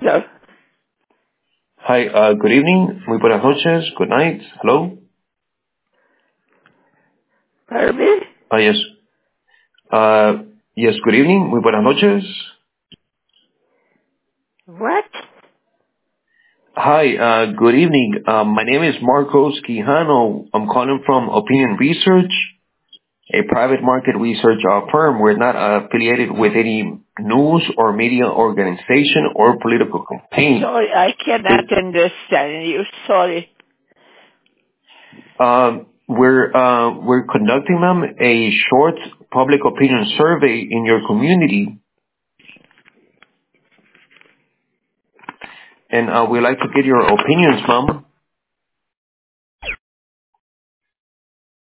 Hello. Hi, good evening, muy buenas noches, good night, hello. Pardon me? Yes. Yes, good evening, muy buenas noches. What? Hi, good evening. My name is Marcos Quijano. I'm calling from Opinion Research, a private market research firm. We're not affiliated with any news or media organization or political campaign. Sorry, I cannot understand you. Sorry. We're conducting, ma'am, a short public opinion survey in your community, and we'd like to get your opinions, ma'am.